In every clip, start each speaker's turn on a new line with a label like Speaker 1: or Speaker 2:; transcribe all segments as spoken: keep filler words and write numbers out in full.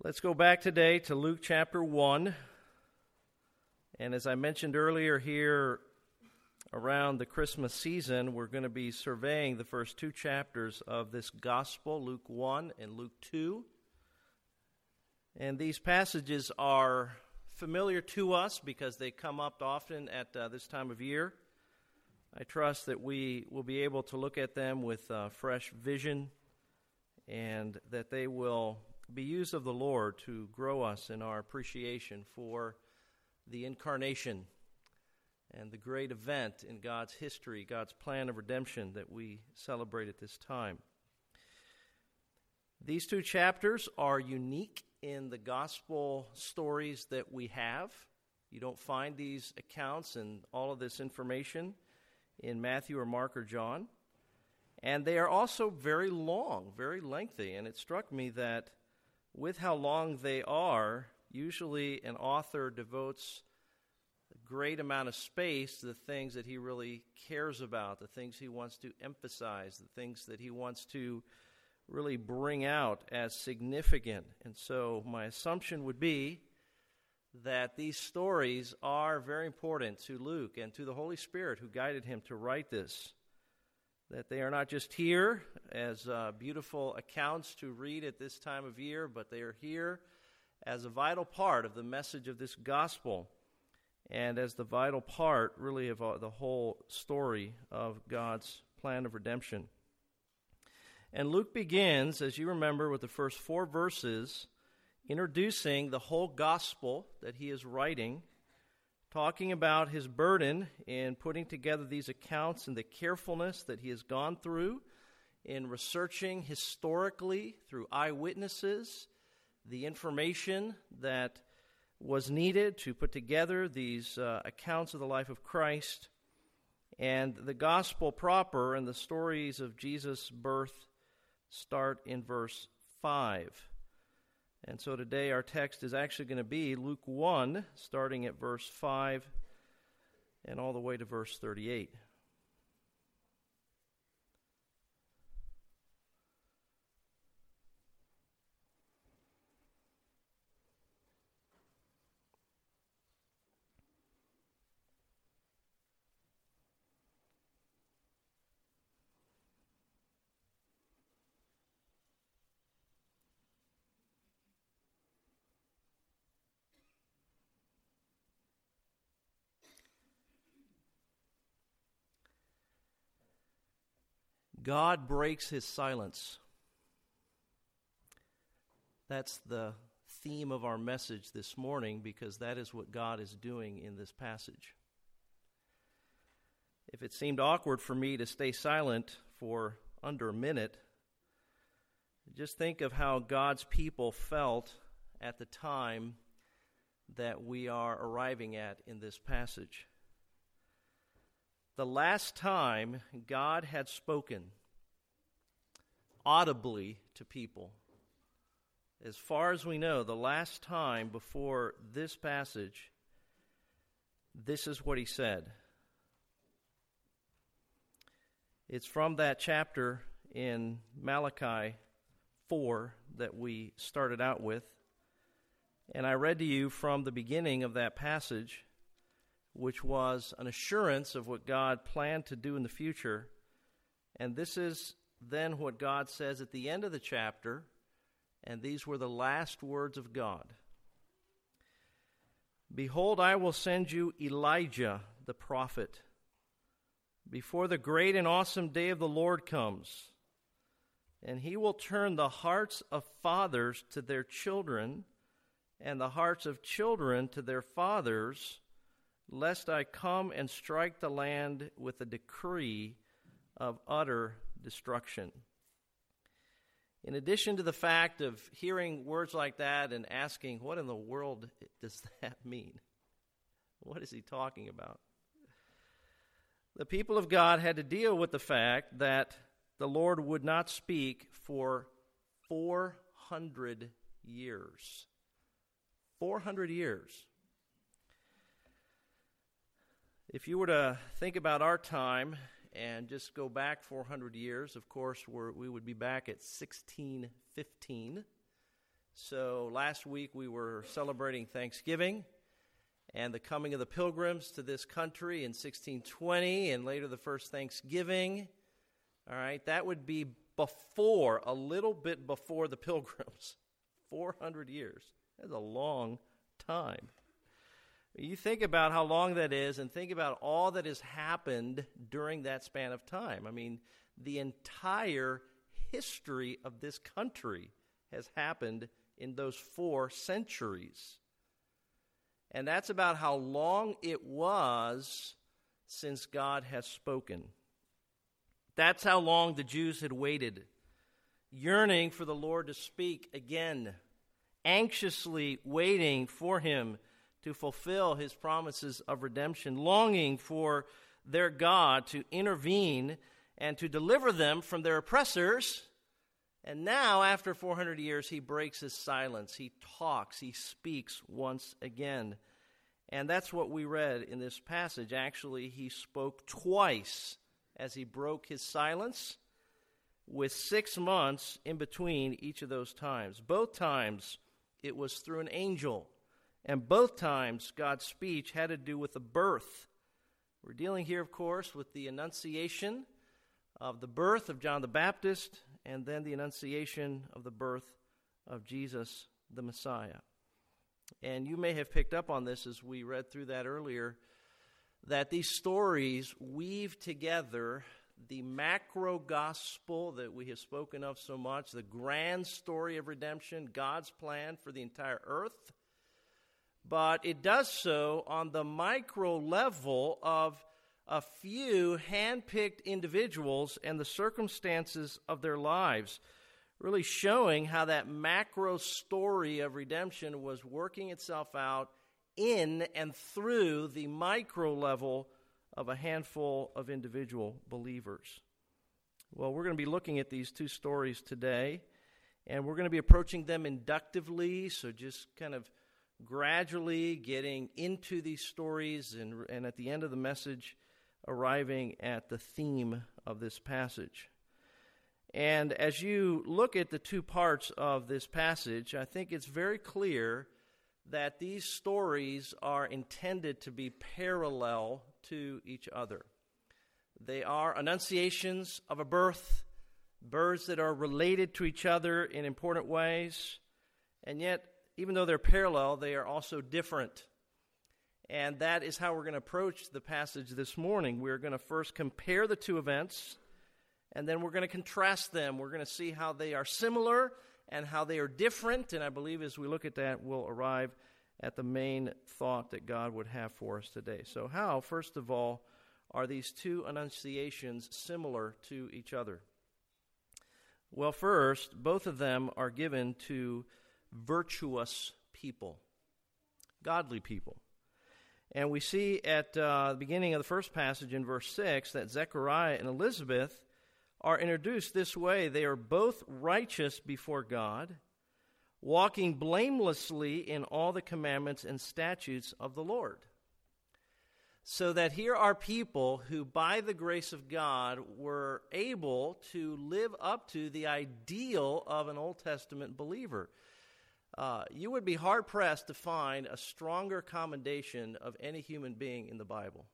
Speaker 1: Let's go back today to Luke chapter one. And as I mentioned earlier, here around the Christmas season, we're going to be surveying the first two chapters of this gospel, Luke one and Luke two. And these passages are familiar to us because they come up often at uh, this time of year. I trust that we will be able to look at them with uh, fresh vision and that they will be used of the Lord to grow us in our appreciation for the incarnation and the great event in God's history, God's plan of redemption that we celebrate at this time. These two chapters are unique in the gospel stories that we have. You don't find these accounts and all of this information in Matthew or Mark or John. And they are also very long, very lengthy. And it struck me that with how long they are, usually an author devotes a great amount of space to the things that he really cares about, the things he wants to emphasize, the things that he wants to really bring out as significant. And so my assumption would be that these stories are very important to Luke and to the Holy Spirit who guided him to write this. That they are not just here as uh, beautiful accounts to read at this time of year, but they are here as a vital part of the message of this gospel and as the vital part, really, of uh, the whole story of God's plan of redemption. And Luke begins, as you remember, with the first four verses, introducing the whole gospel that he is writing, talking about his burden in putting together these accounts and the carefulness that he has gone through in researching historically through eyewitnesses the information that was needed to put together these uh, accounts of the life of Christ. And the gospel proper and the stories of Jesus' birth start in verse five. And so today our text is actually going to be Luke one, starting at verse five and all the way to verse thirty-eight. God breaks his silence. That's the theme of our message this morning because that is what God is doing in this passage. If it seemed awkward for me to stay silent for under a minute, just think of how God's people felt at the time that we are arriving at in this passage. The last time God had spoken audibly to people, as far as we know, the last time before this passage, this is what he said. It's from that chapter in Malachi four that we started out with. And I read to you from the beginning of that passage, which was an assurance of what God planned to do in the future. And this is then what God says at the end of the chapter, and these were the last words of God. Behold, I will send you Elijah the prophet before the great and awesome day of the Lord comes, and he will turn the hearts of fathers to their children and the hearts of children to their fathers, lest I come and strike the land with a decree of utter destruction. In addition to the fact of hearing words like that and asking, what in the world does that mean? What is he talking about? The people of God had to deal with the fact that the Lord would not speak for four hundred years. four hundred years. If you were to think about our time and just go back four hundred years, of course, we're, we would be back at sixteen fifteen. So last week we were celebrating Thanksgiving and the coming of the Pilgrims to this country in sixteen twenty, and later the first Thanksgiving. All right, that would be before, a little bit before the Pilgrims. four hundred years. That's a long time. You think about how long that is, and think about all that has happened during that span of time. I mean, the entire history of this country has happened in those four centuries. And that's about how long it was since God has spoken. That's how long the Jews had waited, yearning for the Lord to speak again, anxiously waiting for him to fulfill his promises of redemption, longing for their God to intervene and to deliver them from their oppressors. And now, after four hundred years, he breaks his silence. He talks. He speaks once again. And that's what we read in this passage. Actually, he spoke twice as he broke his silence, with six months in between each of those times. Both times, it was through an angel. And both times, God's speech had to do with the birth. We're dealing here, of course, with the annunciation of the birth of John the Baptist, and then the annunciation of the birth of Jesus the Messiah. And you may have picked up on this as we read through that earlier, that these stories weave together the macro gospel that we have spoken of so much, the grand story of redemption, God's plan for the entire earth. But it does so on the micro level of a few hand-picked individuals and the circumstances of their lives, really showing how that macro story of redemption was working itself out in and through the micro level of a handful of individual believers. Well, we're going to be looking at these two stories today, and we're going to be approaching them inductively, so just kind of gradually getting into these stories, and, and at the end of the message, arriving at the theme of this passage. And as you look at the two parts of this passage, I think it's very clear that these stories are intended to be parallel to each other. They are annunciations of a birth, births that are related to each other in important ways, and yet, even though they're parallel, they are also different. And that is how we're going to approach the passage this morning. We're going to first compare the two events, and then we're going to contrast them. We're going to see how they are similar and how they are different. And I believe as we look at that, we'll arrive at the main thought that God would have for us today. So how, first of all, are these two annunciations similar to each other? Well, first, both of them are given to virtuous people, godly people. And we see at uh, the beginning of the first passage in verse six that Zechariah and Elizabeth are introduced this way. They are both righteous before God, walking blamelessly in all the commandments and statutes of the Lord. So that here are people who, by the grace of God, were able to live up to the ideal of an Old Testament believer. Uh, you would be hard-pressed to find a stronger commendation of any human being in the Bible.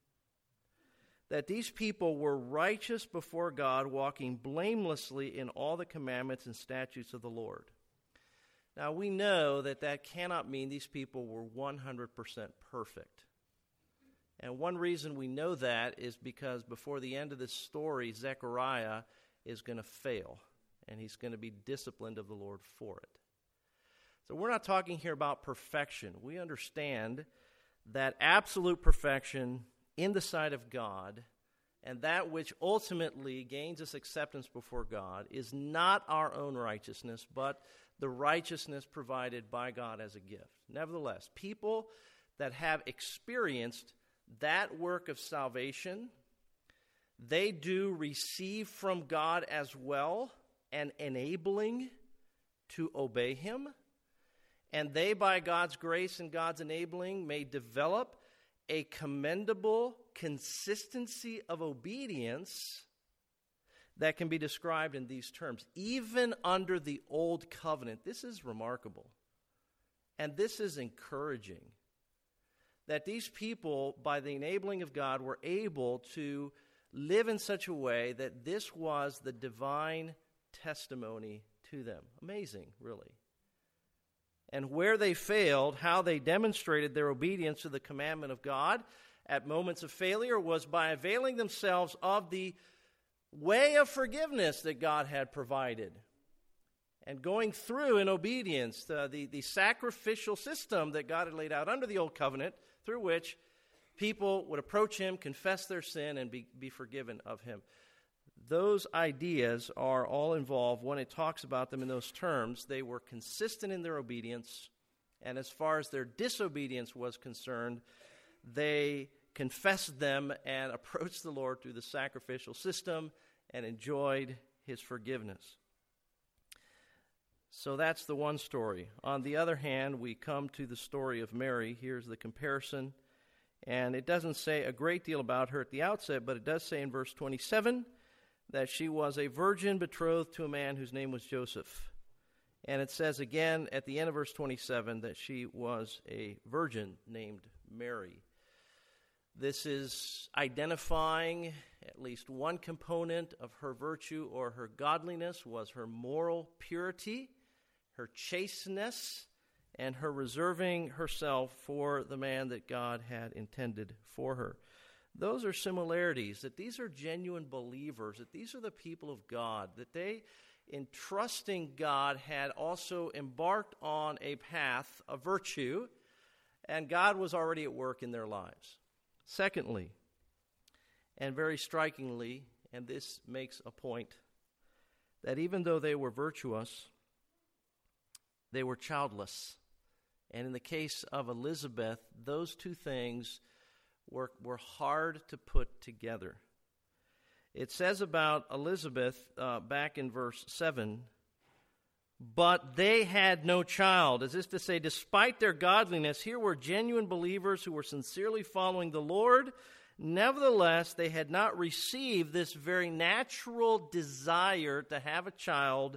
Speaker 1: That these people were righteous before God, walking blamelessly in all the commandments and statutes of the Lord. Now, we know that that cannot mean these people were one hundred percent perfect. And one reason we know that is because before the end of this story, Zechariah is going to fail, and he's going to be disciplined of the Lord for it. So we're not talking here about perfection. We understand that absolute perfection in the sight of God, and that which ultimately gains us acceptance before God, is not our own righteousness, but the righteousness provided by God as a gift. Nevertheless, people that have experienced that work of salvation, they do receive from God as well an enabling to obey him. And they, by God's grace and God's enabling, may develop a commendable consistency of obedience that can be described in these terms. Even under the old covenant, this is remarkable. And this is encouraging. That these people, by the enabling of God, were able to live in such a way that this was the divine testimony to them. Amazing, really. And where they failed, how they demonstrated their obedience to the commandment of God at moments of failure was by availing themselves of the way of forgiveness that God had provided. And going through in obedience uh, the, the sacrificial system that God had laid out under the old covenant, through which people would approach him, confess their sin, and be, be forgiven of him. Those ideas are all involved when it talks about them in those terms. They were consistent in their obedience, and as far as their disobedience was concerned, they confessed them and approached the Lord through the sacrificial system and enjoyed his forgiveness. So that's the one story. On the other hand, we come to the story of Mary. Here's the comparison. And it doesn't say a great deal about her at the outset, but it does say in verse twenty-seven that she was a virgin betrothed to a man whose name was Joseph. And it says again at the end of verse twenty-seven that she was a virgin named Mary. This is identifying at least one component of her virtue or her godliness was her moral purity, her chasteness, and her reserving herself for the man that God had intended for her. Those are similarities, that these are genuine believers, that these are the people of God, that they, in trusting God, had also embarked on a path of virtue, and God was already at work in their lives. Secondly, and very strikingly, and this makes a point, that even though they were virtuous, they were childless. And in the case of Elizabeth, those two things were, were hard to put together. It says about Elizabeth uh, back in verse seven, but they had no child. As if to say, despite their godliness, here were genuine believers who were sincerely following the Lord. Nevertheless, they had not received this very natural desire to have a child.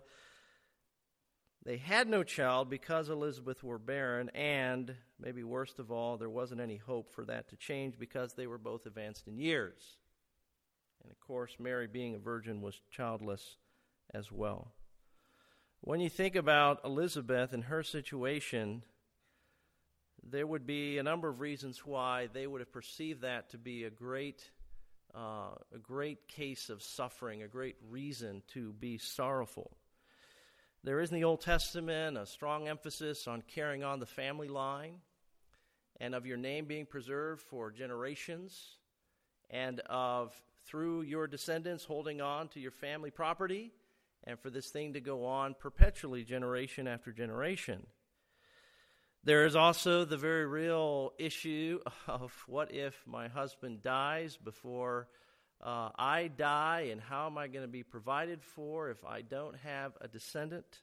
Speaker 1: They had no child because Elizabeth were barren, and, maybe worst of all, there wasn't any hope for that to change because they were both advanced in years. And of course, Mary, being a virgin, was childless as well. When you think about Elizabeth and her situation, there would be a number of reasons why they would have perceived that to be a great, uh, a great case of suffering, a great reason to be sorrowful. There is in the Old Testament a strong emphasis on carrying on the family line and of your name being preserved for generations and of, through your descendants, holding on to your family property and for this thing to go on perpetually, generation after generation. There is also the very real issue of what if my husband dies before uh, I die, and how am I going to be provided for if I don't have a descendant?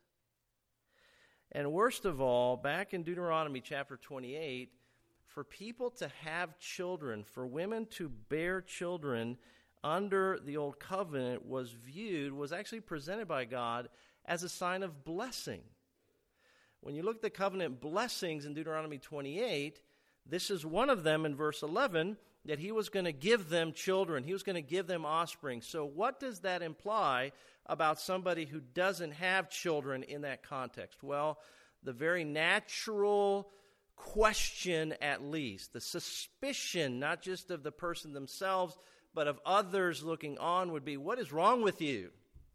Speaker 1: And worst of all, back in Deuteronomy chapter twenty-eight, for people to have children, for women to bear children under the old covenant was viewed, was actually presented by God as a sign of blessing. When you look at the covenant blessings in Deuteronomy twenty-eight, this is one of them in verse eleven, that he was going to give them children. He was going to give them offspring. So what does that imply about somebody who doesn't have children in that context? Well, the very natural question, at least, the suspicion, not just of the person themselves, but of others looking on, would be, what is wrong with you?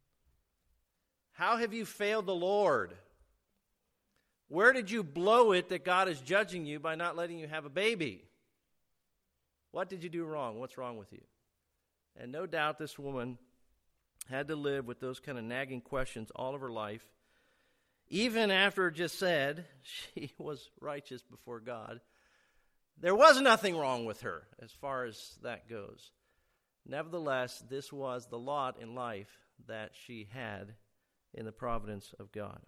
Speaker 1: How have you failed the Lord? Where did you blow it that God is judging you by not letting you have a baby? What did you do wrong? What's wrong with you? And no doubt this woman had to live with those kind of nagging questions all of her life. Even after it just said she was righteous before God, there was nothing wrong with her as far as that goes. Nevertheless, this was the lot in life that she had in the providence of God.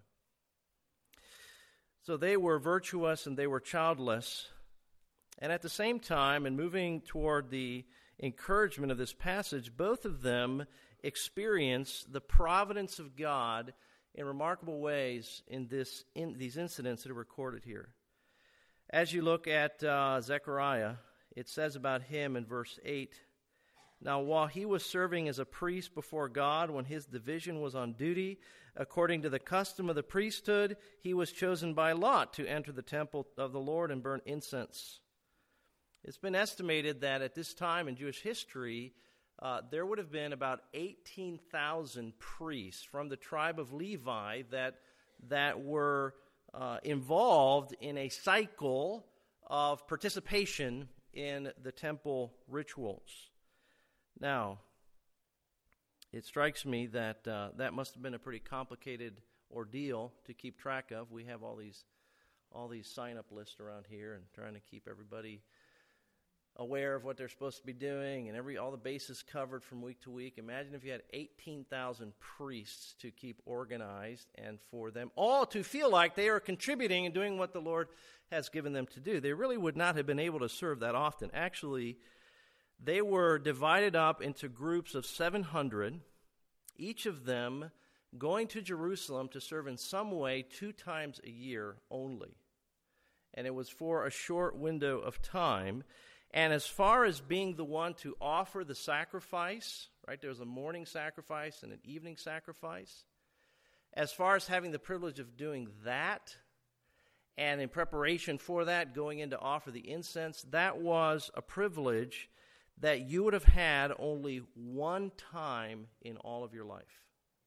Speaker 1: So they were virtuous and they were childless. And at the same time, and moving toward the encouragement of this passage, both of them experience the providence of God in remarkable ways in this in these incidents that are recorded here. As you look at uh, Zechariah, it says about him in verse eight, "Now while he was serving as a priest before God, when his division was on duty, according to the custom of the priesthood, he was chosen by lot to enter the temple of the Lord and burn incense." It's been estimated that at this time in Jewish history, uh, there would have been about eighteen thousand priests from the tribe of Levi that, that were uh, involved in a cycle of participation in the temple rituals. Now, it strikes me that uh, that must have been a pretty complicated ordeal to keep track of. We have all these all these sign-up lists around here and trying to keep everybody aware of what they're supposed to be doing and every all the bases covered from week to week. Imagine if you had eighteen thousand priests to keep organized and for them all to feel like they are contributing and doing what the Lord has given them to do. They really would not have been able to serve that often. Actually, they were divided up into groups of seven hundred, each of them going to Jerusalem to serve in some way two times a year only. And it was for a short window of time. And as far as being the one to offer the sacrifice, right, there was a morning sacrifice and an evening sacrifice. As far as having the privilege of doing that, and in preparation for that, going in to offer the incense, that was a privilege that you would have had only one time in all of your life.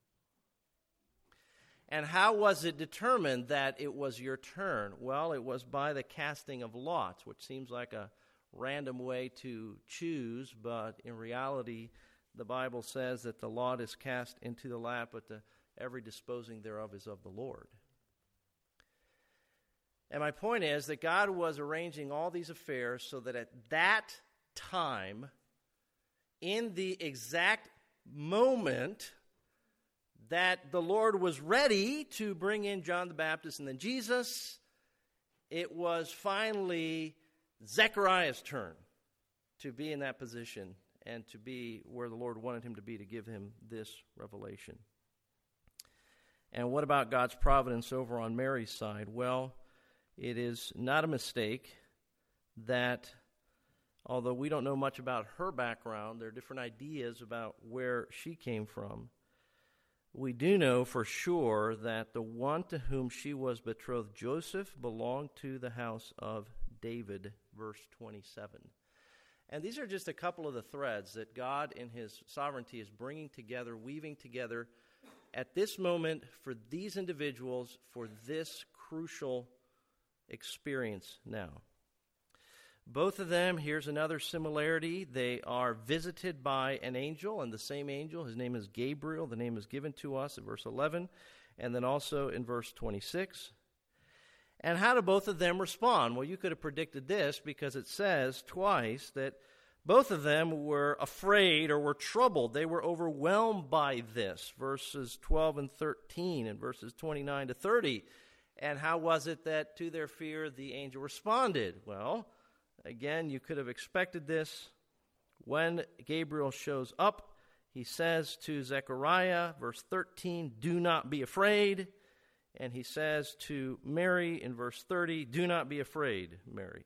Speaker 1: And how was it determined that it was your turn? Well, it was by the casting of lots, which seems like a random way to choose, but in reality, the Bible says that the lot is cast into the lap, but the every disposing thereof is of the Lord. And my point is that God was arranging all these affairs so that at that time, in the exact moment that the Lord was ready to bring in John the Baptist and then Jesus, it was finally Zechariah's turn to be in that position and to be where the Lord wanted him to be to give him this revelation. And what about God's providence over on Mary's side? Well, it is not a mistake that although we don't know much about her background, there are different ideas about where she came from. We do know for sure that the one to whom she was betrothed, Joseph, belonged to the house of David, verse twenty-seven. And these are just a couple of the threads that God in his sovereignty is bringing together, weaving together at this moment for these individuals for this crucial experience now. Both of them, here's another similarity. They are visited by an angel, and the same angel, his name is Gabriel. The name is given to us in verse eleven, and then also in verse twenty-six. And how do both of them respond? Well, you could have predicted this because it says twice that both of them were afraid or were troubled. They were overwhelmed by this, verses twelve and thirteen and verses twenty-nine to thirty. And how was it that to their fear the angel responded? Well, again, you could have expected this. When Gabriel shows up, he says to Zechariah, verse thirteen, "Do not be afraid." And he says to Mary in verse thirty, "Do not be afraid, Mary."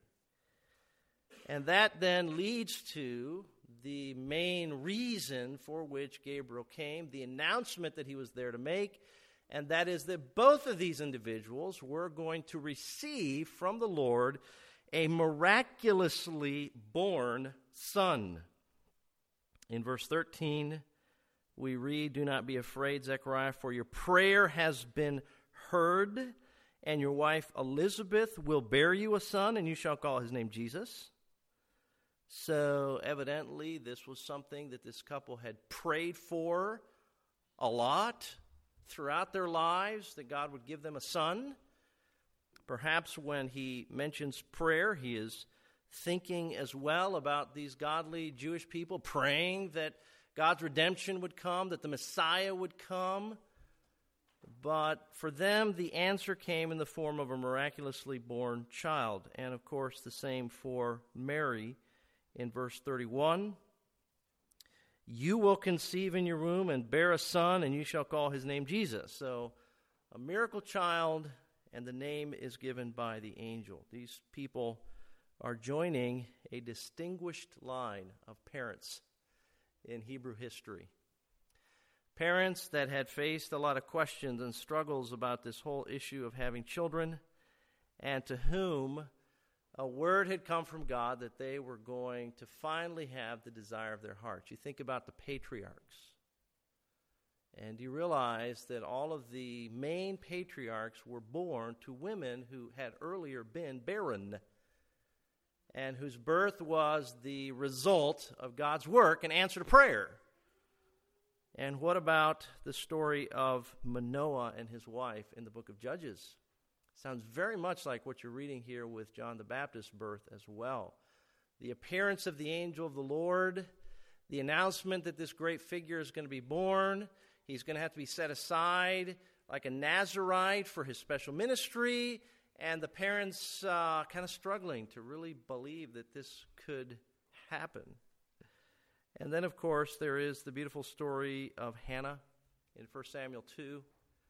Speaker 1: And that then leads to the main reason for which Gabriel came, the announcement that he was there to make, and that is that both of these individuals were going to receive from the Lord a miraculously born son. In verse thirteen, we read, "Do not be afraid, Zechariah, for your prayer has been heard, and your wife Elizabeth will bear you a son, and you shall call his name Jesus." So evidently this was something that this couple had prayed for a lot throughout their lives, that God would give them a son. Perhaps when he mentions prayer, he is thinking as well about these godly Jewish people praying that God's redemption would come, that the Messiah would come. But for them, the answer came in the form of a miraculously born child. And of course, the same for Mary in verse thirty-one. you will conceive in your womb and bear a son, and you shall call his name Jesus. So a miracle child, and the name is given by the angel. These people are joining a distinguished line of parents in Hebrew history. Parents that had faced a lot of questions and struggles about this whole issue of having children, and to whom a word had come from God that they were going to finally have the desire of their hearts. You think about the patriarchs, and you realize that all of the main patriarchs were born to women who had earlier been barren, and whose birth was the result of God's work and answer to prayer. And what about the story of Manoah and his wife in the book of Judges? Sounds very much like what you're reading here with John the Baptist's birth as well. The appearance of the angel of the Lord, the announcement that this great figure is going to be born. He's going to have to be set aside like a Nazirite for his special ministry, and the parents uh, kind of struggling to really believe that this could happen. And then, of course, there is the beautiful story of Hannah in First Samuel two,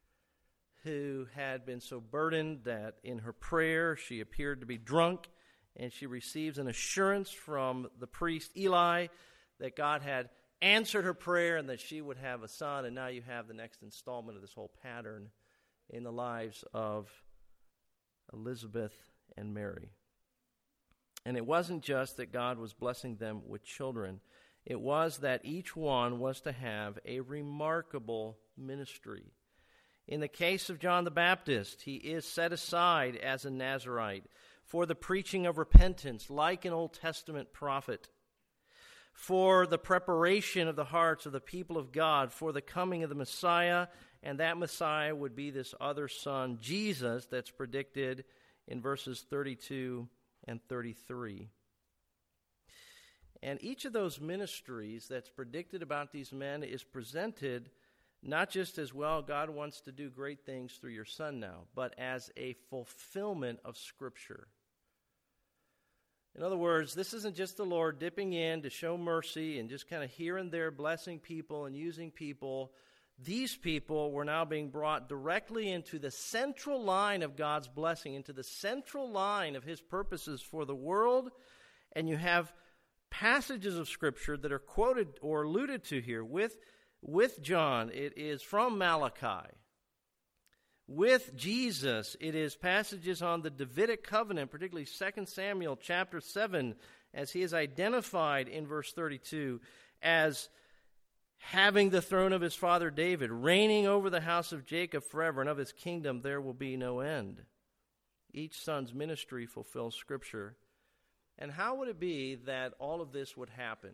Speaker 1: who had been so burdened that in her prayer she appeared to be drunk, and she receives an assurance from the priest Eli that God had answered her prayer and that she would have a son. And now you have the next installment of this whole pattern in the lives of Elizabeth and Mary. And it wasn't just that God was blessing them with children. It was that each one was to have a remarkable ministry. In the case of John the Baptist, he is set aside as a Nazirite for the preaching of repentance, like an Old Testament prophet, for the preparation of the hearts of the people of God, for the coming of the Messiah, and that Messiah would be this other son, Jesus, that's predicted in verses thirty-two and thirty-three. And each of those ministries that's predicted about these men is presented not just as, well, God wants to do great things through your son now, but as a fulfillment of Scripture. In other words, this isn't just the Lord dipping in to show mercy and just kind of here and there blessing people and using people. These people were now being brought directly into the central line of God's blessing, into the central line of his purposes for the world. And you have passages of Scripture that are quoted or alluded to here with, with John. It is from Malachi. With Jesus, it is passages on the Davidic covenant, particularly Second Samuel chapter seven, as he is identified in verse thirty-two as having the throne of his father David, reigning over the house of Jacob forever, and of his kingdom there will be no end. Each son's ministry fulfills Scripture. And how would it be that all of this would happen?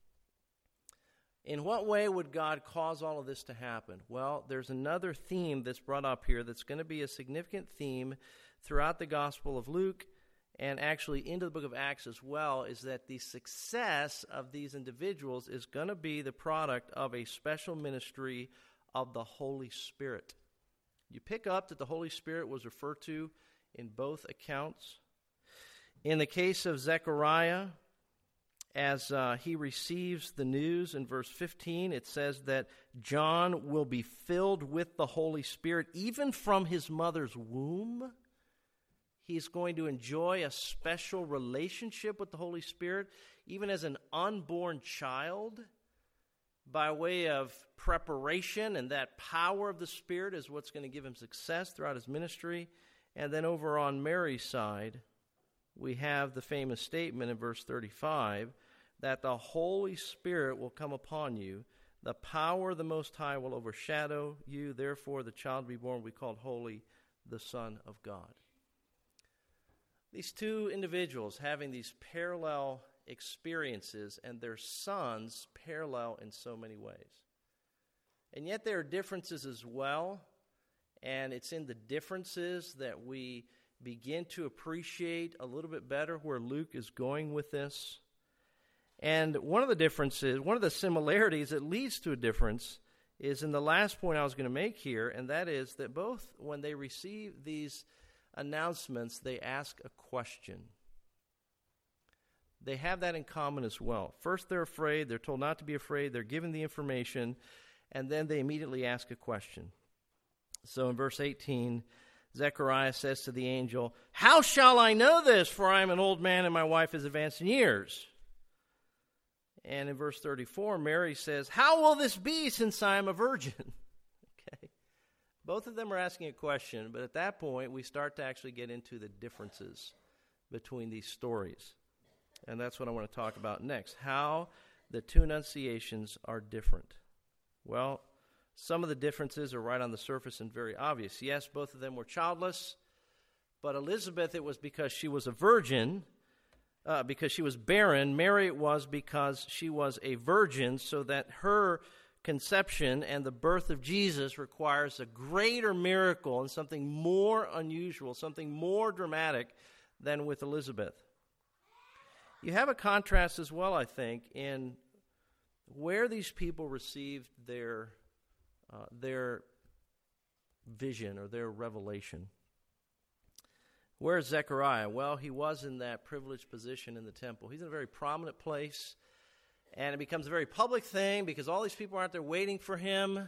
Speaker 1: In what way would God cause all of this to happen? Well, there's another theme that's brought up here that's going to be a significant theme throughout the Gospel of Luke and actually into the book of Acts as well, is that the success of these individuals is going to be the product of a special ministry of the Holy Spirit. You pick up that the Holy Spirit was referred to in both accounts. In the case of Zechariah, as uh, he receives the news in verse fifteen, it says that John will be filled with the Holy Spirit even from his mother's womb. He's going to enjoy a special relationship with the Holy Spirit, even as an unborn child, by way of preparation, and that power of the Spirit is what's going to give him success throughout his ministry. And then over on Mary's side, we have the famous statement in verse thirty-five that the Holy Spirit will come upon you. The power of the Most High will overshadow you. Therefore, the child to be born will be called Holy, the Son of God. These two individuals having these parallel experiences, and their sons parallel in so many ways. And yet there are differences as well, and it's in the differences that we begin to appreciate a little bit better where Luke is going with this. And one of the differences, one of the similarities that leads to a difference is in the last point I was going to make here, and that is that both, when they receive these announcements, they ask a question. they have that in common as well. First, they're afraid. They're told not to be afraid. They're given the information, and then they immediately ask a question. So in verse eighteen, Zechariah says to the angel, "How shall I know this? For I am an old man and my wife is advanced in years." And in verse thirty-four, Mary says, "How will this be since I am a virgin?" Okay. Both of them are asking a question, but at that point, we start to actually get into the differences between these stories. And that's what I want to talk about next, how the two annunciations are different. Well, some of the differences are right on the surface and very obvious. Yes, both of them were childless, but Elizabeth, it was because she was a virgin, uh, because she was barren. Mary, it was because she was a virgin, so that her conception and the birth of Jesus requires a greater miracle and something more unusual, something more dramatic than with Elizabeth. You have a contrast as well, I think, in where these people received their uh, their vision or their revelation. Where's Zechariah? Well, he was in that privileged position in the temple. He's in a very prominent place, and it becomes a very public thing because all these people are out there waiting for him.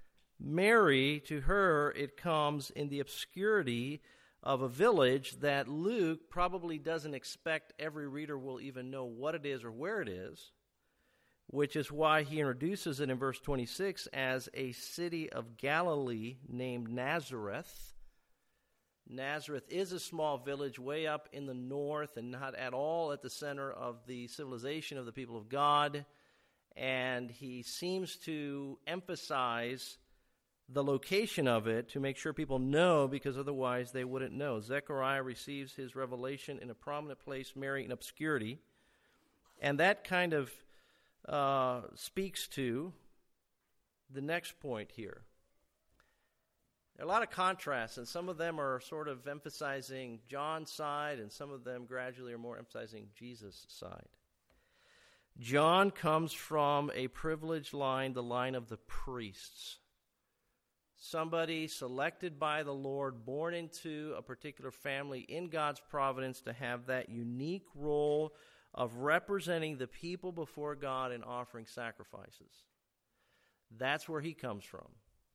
Speaker 1: Mary, to her, it comes in the obscurity of a village that Luke probably doesn't expect every reader will even know what it is or where it is, which is why he introduces it in verse twenty-six as a city of Galilee named Nazareth. Nazareth is a small village way up in the north and not at all at the center of the civilization of the people of God. And he seems to emphasize the location of it to make sure people know, because otherwise they wouldn't know. Zechariah receives his revelation in a prominent place, Mary in obscurity. And that kind of uh, speaks to the next point here. There are a lot of contrasts, and some of them are sort of emphasizing John's side, and some of them gradually are more emphasizing Jesus' side. John comes from a privileged line, the line of the priests. Somebody selected by the Lord, born into a particular family in God's providence to have that unique role of representing the people before God and offering sacrifices. That's where he comes from.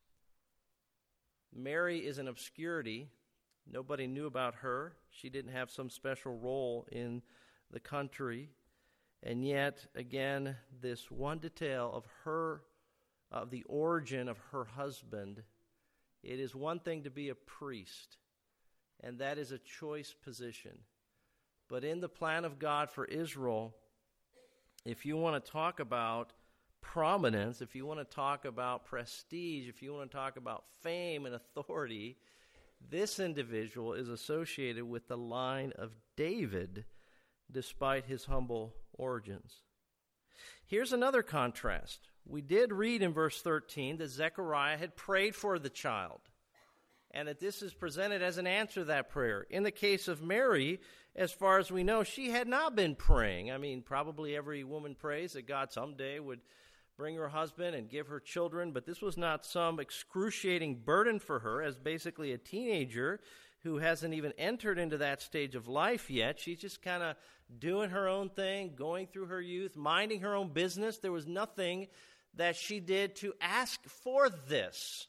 Speaker 1: Mary is in obscurity. Nobody knew about her. She didn't have some special role in the country. And yet, again, this one detail of her, of the origin of her husband, it is one thing to be a priest, and that is a choice position. But in the plan of God for Israel, if you want to talk about prominence, if you want to talk about prestige, if you want to talk about fame and authority, this individual is associated with the line of David, despite his humble origins. Here's another contrast. We did read in verse thirteen that Zechariah had prayed for the child, and that this is presented as an answer to that prayer. In the case of Mary, as far as we know, she had not been praying. I mean, probably every woman prays that God someday would bring her husband and give her children, but this was not some excruciating burden for her as basically a teenager who hasn't even entered into that stage of life yet. She's just kind of doing her own thing, going through her youth, minding her own business. There was nothing that she did to ask for this.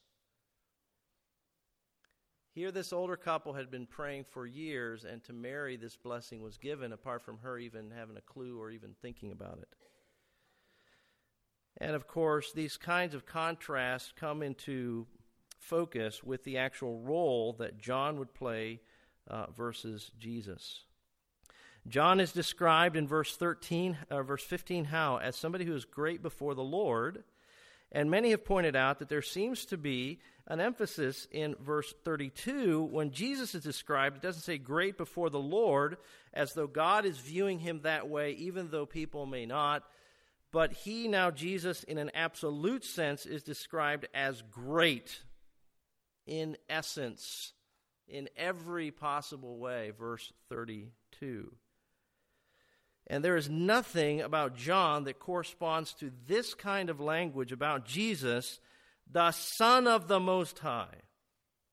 Speaker 1: Here, this older couple had been praying for years, and to Mary, this blessing was given, apart from her even having a clue or even thinking about it. And of course, these kinds of contrasts come into focus with the actual role that John would play uh, versus Jesus. John is described in verse thirteen, uh, verse fifteen, how? As somebody who is great before the Lord. And many have pointed out that there seems to be an emphasis in verse thirty-two when Jesus is described. It doesn't say great before the Lord, as though God is viewing him that way, even though people may not. But he, now Jesus, in an absolute sense, is described as great in essence, in every possible way, verse thirty-two. And there is nothing about John that corresponds to this kind of language about Jesus, the Son of the Most High,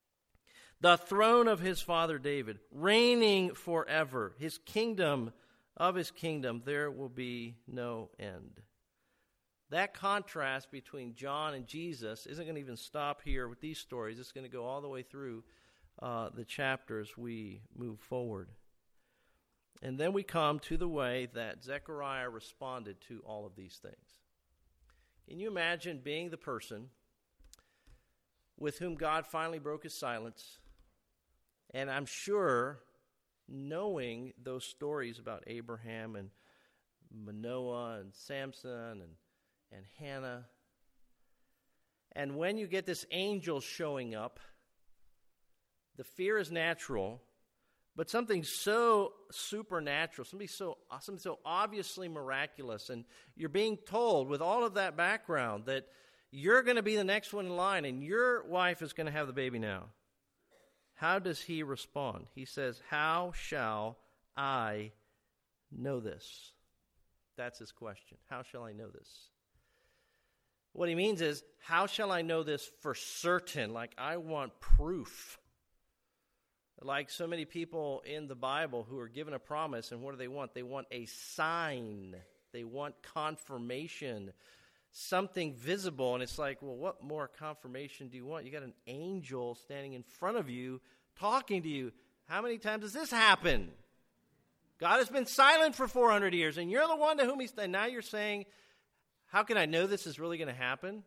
Speaker 1: the throne of his father David, reigning forever, his kingdom of his kingdom, there will be no end. That contrast between John and Jesus isn't going to even stop here with these stories. It's going to go all the way through uh, the chapters we move forward. And then we come to the way that Zechariah responded to all of these things. Can you imagine being the person with whom God finally broke his silence? And I'm sure knowing those stories about Abraham and Manoah and Samson and, and Hannah. And when you get this angel showing up, the fear is natural, but something so supernatural, something so, something so obviously miraculous, and you're being told with all of that background that you're going to be the next one in line and your wife is going to have the baby now. How does he respond? He says, "How shall I know this?" That's his question. How shall I know this? What he means is, how shall I know this for certain? Like, I want proof. Like so many people in the Bible who are given a promise, and what do they want? They want a sign. They want confirmation, something visible. And it's like, well, what more confirmation do you want? You got an angel standing in front of you, talking to you. How many times does this happen? God has been silent for four hundred years, and you're the one to whom he's, and now you're saying, how can I know this is really going to happen?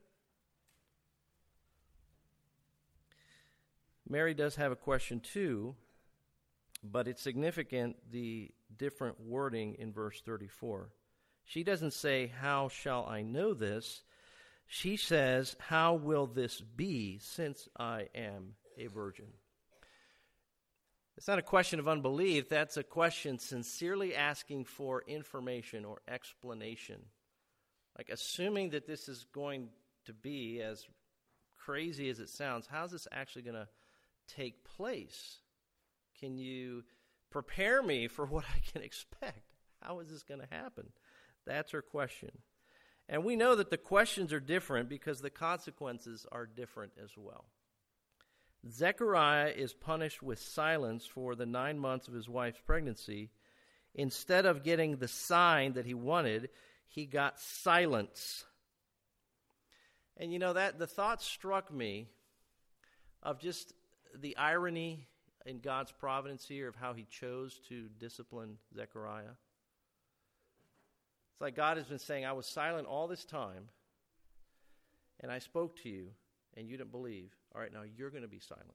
Speaker 1: Mary does have a question too, but it's significant, the different wording in verse thirty-four. She doesn't say, "How shall I know this?" She says, "How will this be, since I am a virgin?" It's not a question of unbelief. That's a question sincerely asking for information or explanation. Like assuming that this is going to be, as crazy as it sounds, how's this actually going to take place? Can you prepare me for what I can expect? How is this going to happen? That's her question. And we know that the questions are different because the consequences are different as well. Zechariah is punished with silence for the nine months of his wife's pregnancy. Instead of getting the sign that he wanted, he got silence. And you know, that the thought struck me of just the irony in God's providence here of how he chose to discipline Zechariah. It's like God has been saying, I was silent all this time, and I spoke to you, and you didn't believe. All right, now you're going to be silent.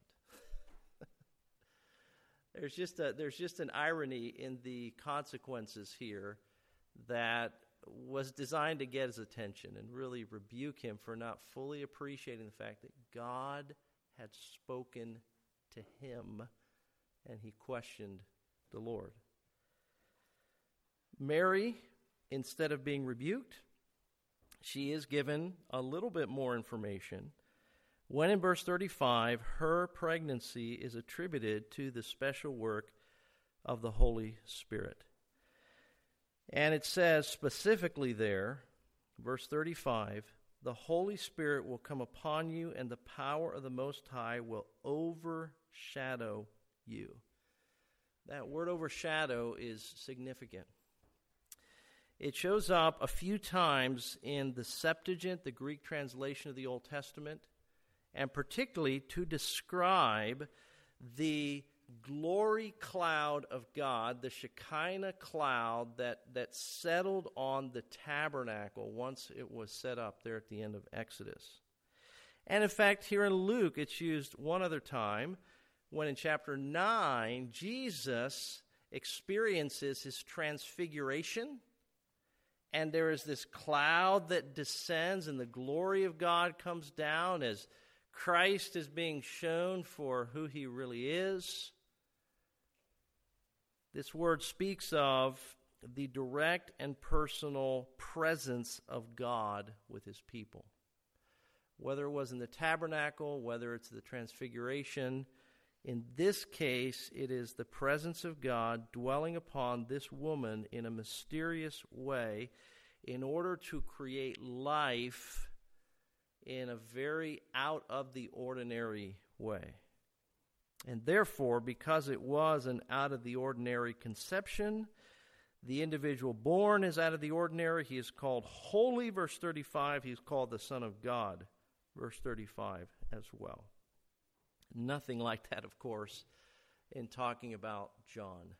Speaker 1: there's just a, there's just an irony in the consequences here that was designed to get his attention and really rebuke him for not fully appreciating the fact that God had spoken to him, and he questioned the Lord. Mary, instead of being rebuked, she is given a little bit more information when in verse thirty-five, her pregnancy is attributed to the special work of the Holy Spirit. And it says specifically there, verse thirty-five, the Holy Spirit will come upon you, and the power of the Most High will overshadow you. That word overshadow is significant. It shows up a few times in the Septuagint, the Greek translation of the Old Testament, and particularly to describe the glory cloud of God, the Shekinah cloud that, that settled on the tabernacle once it was set up there at the end of Exodus. And in fact, here in Luke, it's used one other time when in chapter nine, Jesus experiences his transfiguration, and there is this cloud that descends, and the glory of God comes down as Christ is being shown for who he really is. This word speaks of the direct and personal presence of God with his people. Whether it was in the tabernacle, whether it's the transfiguration, in this case, it is the presence of God dwelling upon this woman in a mysterious way in order to create life in a very out-of-the-ordinary way. And therefore, because it was an out-of-the-ordinary conception, The individual born is out of the ordinary. He is called holy, verse thirty-five. He is called the Son of God, verse thirty-five as well. Nothing like that, of course, in talking about John.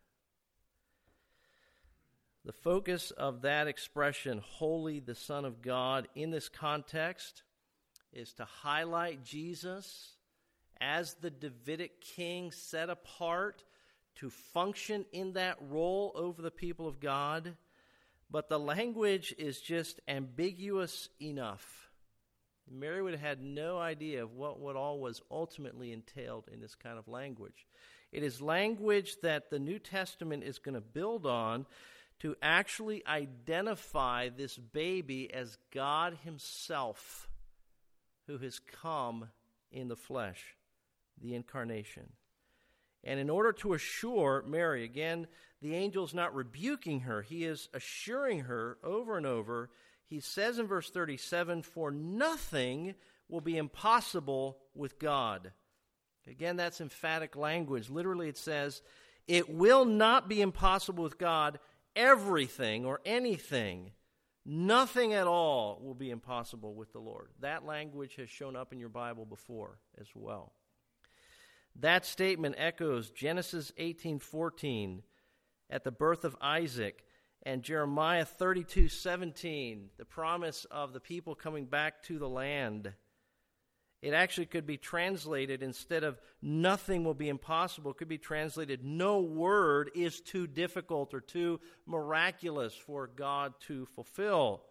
Speaker 1: The focus of that expression, holy, the Son of God, in this context is to highlight Jesus as the Davidic king set apart to function in that role over the people of God. But the language is just ambiguous enough. Mary would have had no idea of what, what all was ultimately entailed in this kind of language. It is language that the New Testament is going to build on to actually identify this baby as God himself, who has come in the flesh, the incarnation. And in order to assure Mary, again, the angel's not rebuking her. He is assuring her over and over. He says in verse thirty-seven, "For nothing will be impossible with God." Again, that's emphatic language. Literally it says, it will not be impossible with God. Everything or anything, nothing at all will be impossible with the Lord. That language has shown up in your Bible before as well. That statement echoes Genesis eighteen fourteen at the birth of Isaac and Jeremiah thirty-two seventeen, the promise of the people coming back to the land. It actually could be translated, instead of nothing will be impossible, it could be translated, no word is too difficult or too miraculous for God to fulfill.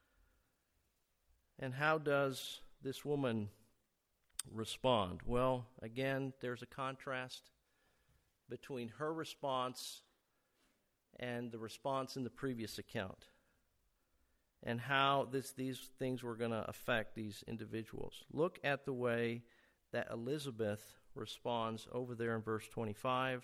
Speaker 1: And how does this woman respond? Well, again, there's a contrast between her response and the response in the previous account, and how this, these things were going to affect these individuals. Look at the way that Elizabeth responds over there in verse twenty-five.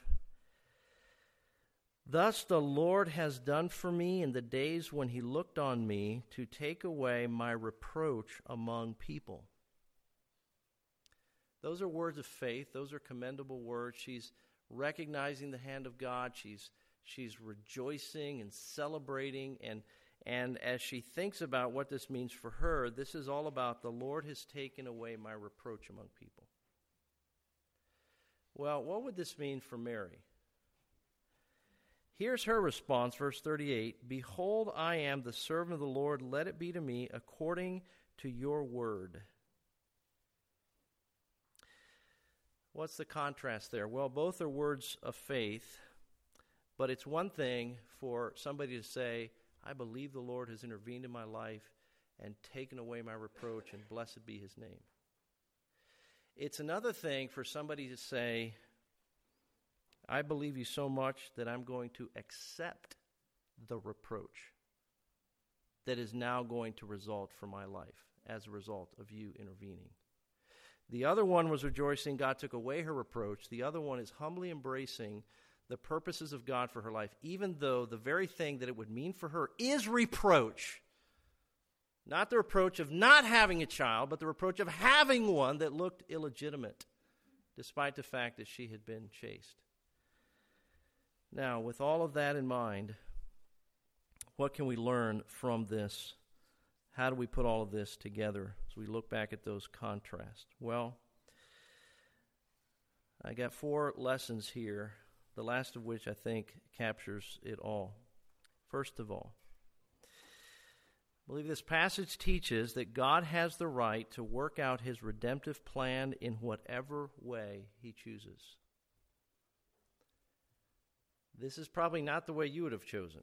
Speaker 1: "Thus the Lord has done for me in the days when he looked on me to take away my reproach among people." Those are words of faith. Those are commendable words. She's recognizing the hand of God. She's, she's rejoicing and celebrating, and And as she thinks about what this means for her, this is all about the Lord has taken away my reproach among people. Well, what would this mean for Mary? Here's her response, verse thirty-eight. "Behold, I am the servant of the Lord. Let it be to me according to your word." What's the contrast there? Well, both are words of faith, but it's one thing for somebody to say, "I believe the Lord has intervened in my life and taken away my reproach, and blessed be his name." It's another thing for somebody to say, "I believe you so much that I'm going to accept the reproach that is now going to result from my life as a result of you intervening." The other one was rejoicing God took away her reproach. The other one is humbly embracing the purposes of God for her life, even though the very thing that it would mean for her is reproach. Not the reproach of not having a child, but the reproach of having one that looked illegitimate, despite the fact that she had been chaste. Now, with all of that in mind, what can we learn from this? How do we put all of this together as we look back at those contrasts? Well, I got four lessons here, the last of which I think captures it all. First of all, I believe this passage teaches that God has the right to work out his redemptive plan in whatever way he chooses. This is probably not the way you would have chosen.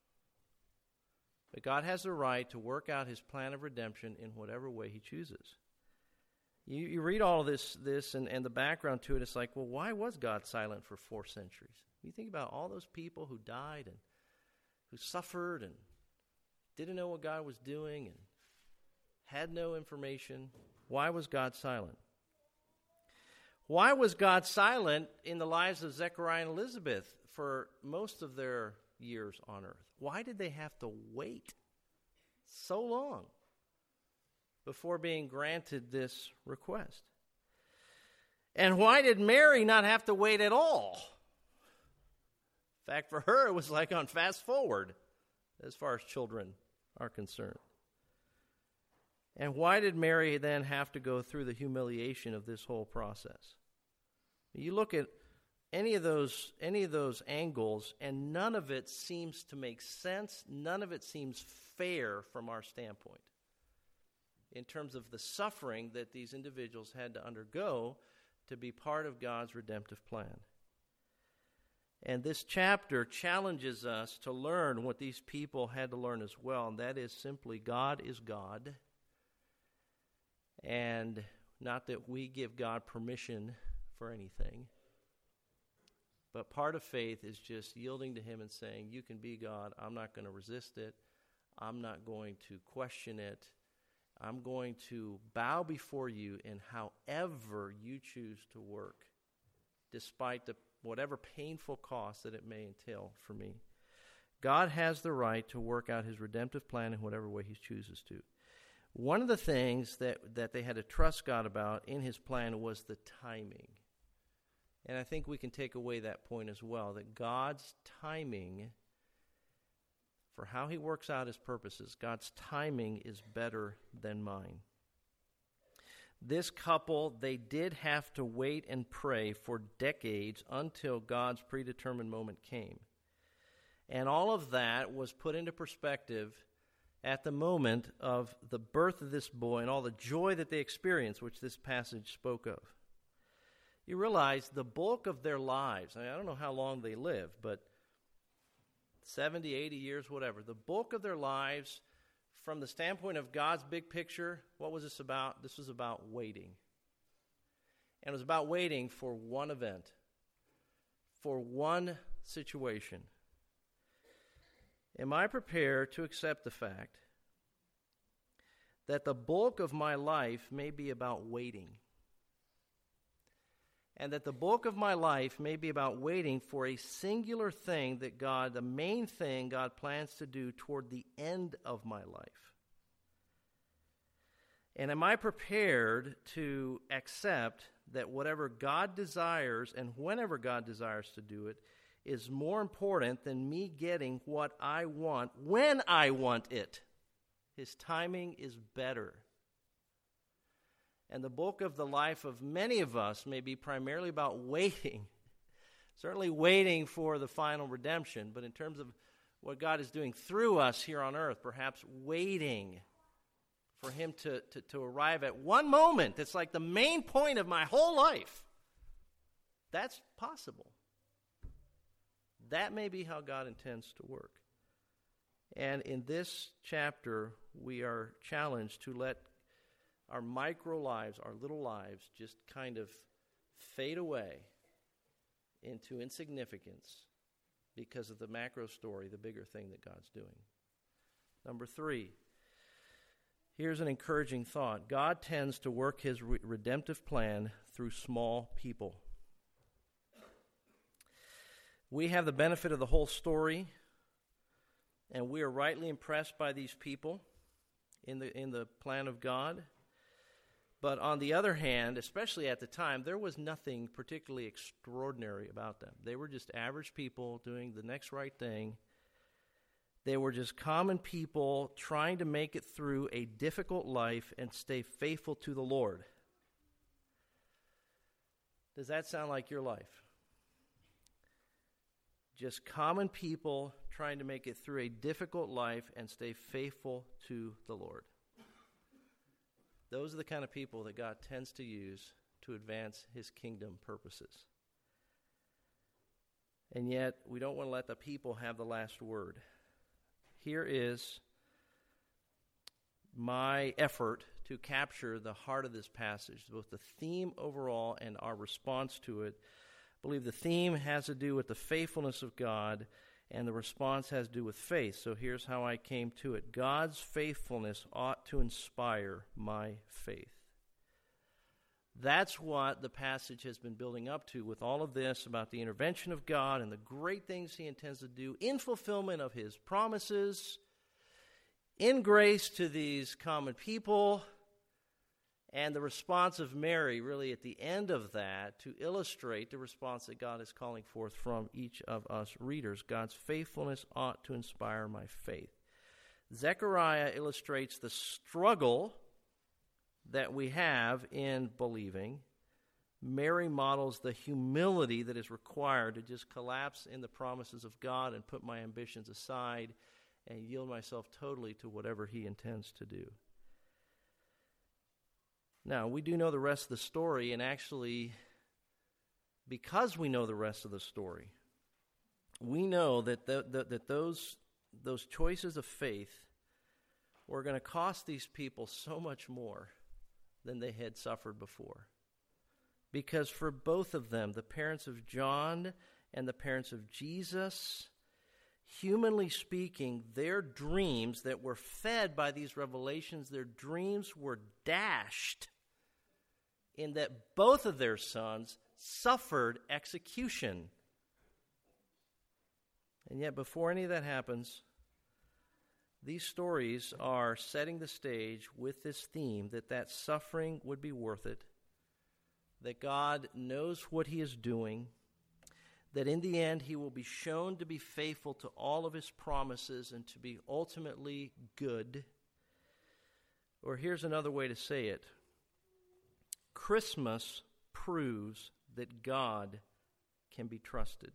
Speaker 1: But God has the right to work out his plan of redemption in whatever way he chooses. You, you read all of this, this and, and the background to it, it's like, well, why was God silent for four centuries? You think about all those people who died and who suffered and didn't know what God was doing and had no information. Why was God silent? Why was God silent in the lives of Zechariah and Elizabeth for most of their years on earth? Why did they have to wait so long before being granted this request? And why did Mary not have to wait at all? In fact, for her, it was like on fast forward as far as children are concerned. And why did Mary then have to go through the humiliation of this whole process? You look at any of those any of those angles, and none of it seems to make sense. None of it seems fair from our standpoint in terms of the suffering that these individuals had to undergo to be part of God's redemptive plan. And this chapter challenges us to learn what these people had to learn as well, and that is simply God is God. And not that we give God permission for anything, but part of faith is just yielding to Him and saying, you can be God. I'm not going to resist it. I'm not going to question it. I'm going to bow before you in however you choose to work, despite the whatever painful cost that it may entail for me. God has the right to work out His redemptive plan in whatever way He chooses to. One of the things that, that they had to trust God about in His plan was the timing. And I think we can take away that point as well, that God's timing for how He works out His purposes, God's timing is better than mine. This couple, they did have to wait and pray for decades until God's predetermined moment came. And all of that was put into perspective at the moment of the birth of this boy and all the joy that they experienced, which this passage spoke of. You realize the bulk of their lives, I mean, I don't know how long they lived, but seventy, eighty years, whatever, the bulk of their lives, from the standpoint of God's big picture, what was this about? This was about waiting. And it was about waiting for one event, for one situation. Am I prepared to accept the fact that the bulk of my life may be about waiting? And that the bulk of my life may be about waiting for a singular thing that God, the main thing God plans to do toward the end of my life? And am I prepared to accept that whatever God desires and whenever God desires to do it is more important than me getting what I want when I want it? His timing is better. And the bulk of the life of many of us may be primarily about waiting, certainly waiting for the final redemption, but in terms of what God is doing through us here on earth, perhaps waiting for Him to, to, to arrive at one moment that's like the main point of my whole life. That's possible. That may be how God intends to work. And in this chapter, we are challenged to let our micro lives, our little lives, just kind of fade away into insignificance because of the macro story, the bigger thing that God's doing. Number three, here's an encouraging thought. God tends to work His re- redemptive plan through small people. We have the benefit of the whole story, and we are rightly impressed by these people in the in the plan of God. But on the other hand, especially at the time, there was nothing particularly extraordinary about them. They were just average people doing the next right thing. They were just common people trying to make it through a difficult life and stay faithful to the Lord. Does that sound like your life? Just common people trying to make it through a difficult life and stay faithful to the Lord. Those are the kind of people that God tends to use to advance His kingdom purposes. And yet, we don't want to let the people have the last word. Here is my effort to capture the heart of this passage, both the theme overall and our response to it. I believe the theme has to do with the faithfulness of God, and the response has to do with faith. So here's how I came to it. God's faithfulness ought to inspire my faith. That's what the passage has been building up to with all of this about the intervention of God and the great things He intends to do in fulfillment of His promises, in grace to these common people, And the response of Mary, really at the end of that, to illustrate the response that God is calling forth from each of us readers. God's faithfulness ought to inspire my faith. Zechariah illustrates the struggle that we have in believing. Mary models the humility that is required to just collapse in the promises of God and put my ambitions aside and yield myself totally to whatever he intends to do. Now, we do know the rest of the story, and actually, because we know the rest of the story, we know that the, the, that those, those choices of faith were going to cost these people so much more than they had suffered before. Because for both of them, the parents of John and the parents of Jesus, humanly speaking, their dreams that were fed by these revelations, their dreams were dashed in that both of their sons suffered execution. And yet, before any of that happens, these stories are setting the stage with this theme that that suffering would be worth it, that God knows what he is doing, that in the end he will be shown to be faithful to all of his promises and to be ultimately good. Or here's another way to say it. Christmas proves that God can be trusted.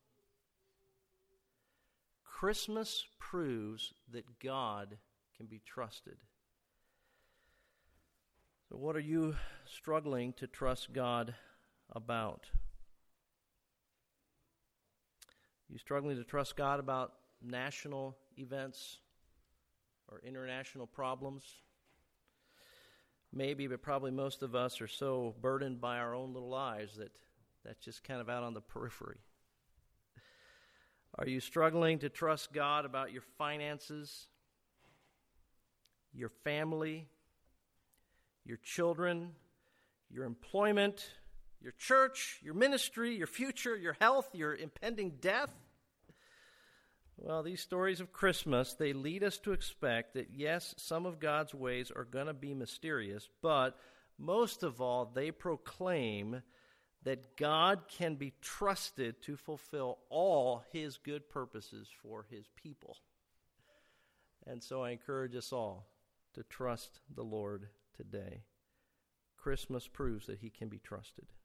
Speaker 1: Christmas proves that God can be trusted. So what are you struggling to trust God about? Are you struggling to trust God about national events or international problems? Maybe, but probably most of us are so burdened by our own little lives that that's just kind of out on the periphery. Are you struggling to trust God about your finances, your family, your children, your employment, your church, your ministry, your future, your health, your impending death? Well, these stories of Christmas, they lead us to expect that, yes, some of God's ways are going to be mysterious, but most of all, they proclaim that God can be trusted to fulfill all his good purposes for his people. And so I encourage us all to trust the Lord today. Christmas proves that he can be trusted.